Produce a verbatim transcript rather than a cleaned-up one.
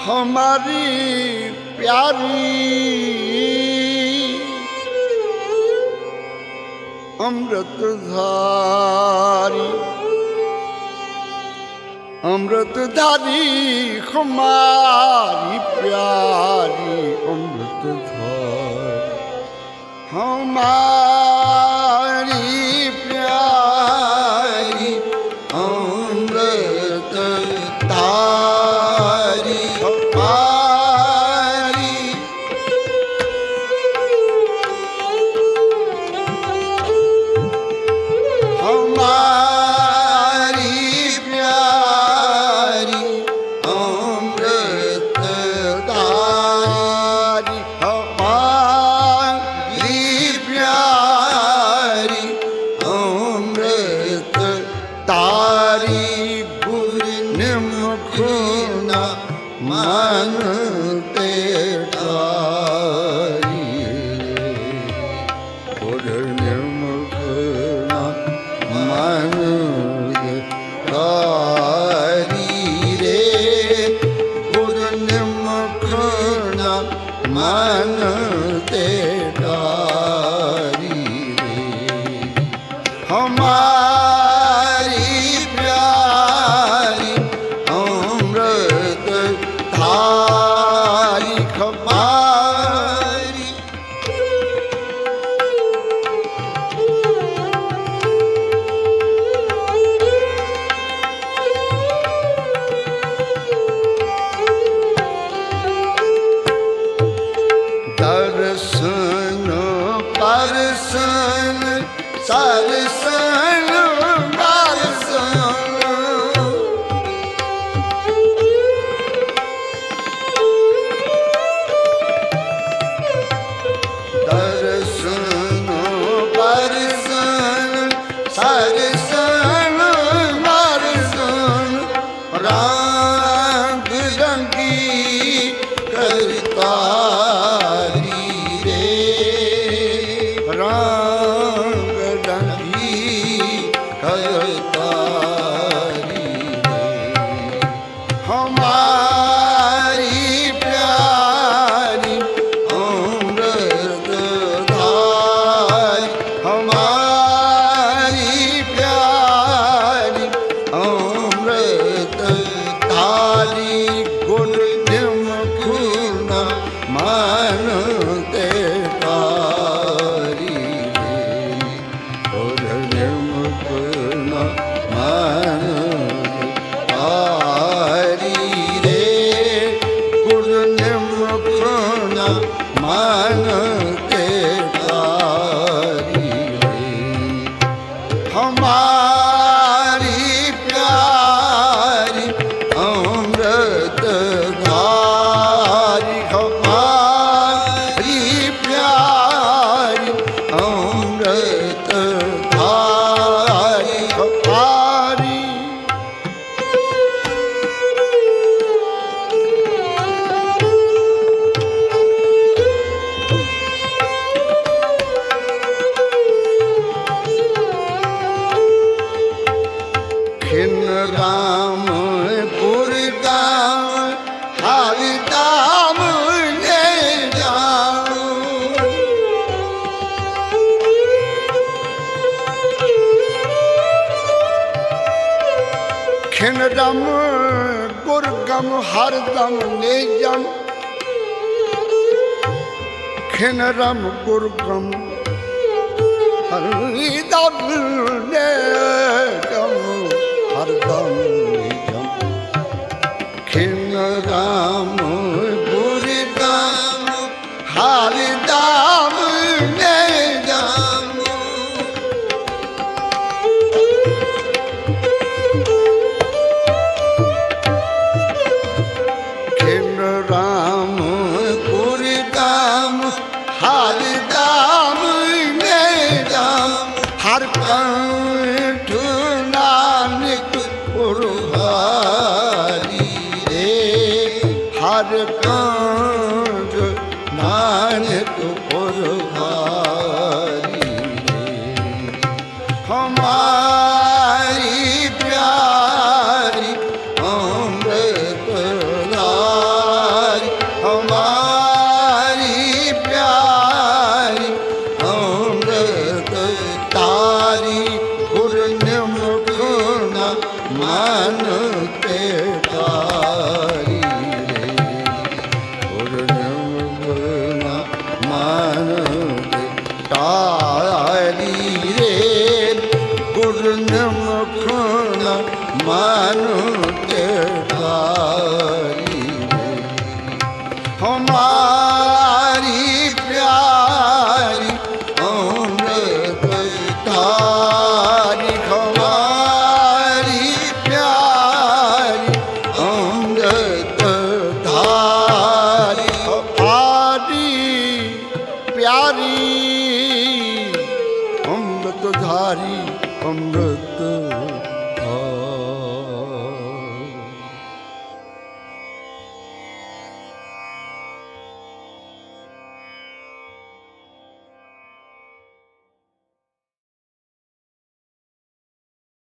हमारी प्यारी अमृतधारी अमृतधारी हमारी प्यारी अमृतधारी हमारी प्यारी अमृतधारी हमारी हमारी प्यारी अमृतधारी हमारी प्यारी अमृतधारी गुरमुख न मानते तारी गुरमुख न मानते तारी रे गुरमुख न मानते तारी रे हमारी प्यारी अमृतधारी हमारी दर्शन परसन सरसन दर्शन दर्शन परसन सरसन दर्शन रंग रंगी करतारी रे रंग रंगी करतारी रे हमारी प्यारी अमृतधारी हमारी प्यारी अमृतधारी गुरमुख न मानते तारी रे गुरमुख न मानते तारी रे गुरमुख न मानते तारी रे हमारी प्यारी अमृतधारी हमारी प्यारी अमृतधारी हमारी खिन राम गुरगाम हरिदाम ले जाऊं खिन राम गुरगम हरदम ले जाऊं खिन राम गुरगम हरिदम ले जाऊं हरदम ले जाऊं खिन राम गुरगाम हरदम ले जाऊं खिन राम गुरगाम हरदम ले जाऊं हर कंठ नानक पुरहारी रे हर कंठ नानक पुरहारी रे हमारी प्यारी अमृतधारी हमारी प्यारी अमृत धारी हमारी प्यारी अमृत धारी हमारी प्यारी अमृत धारी अमृत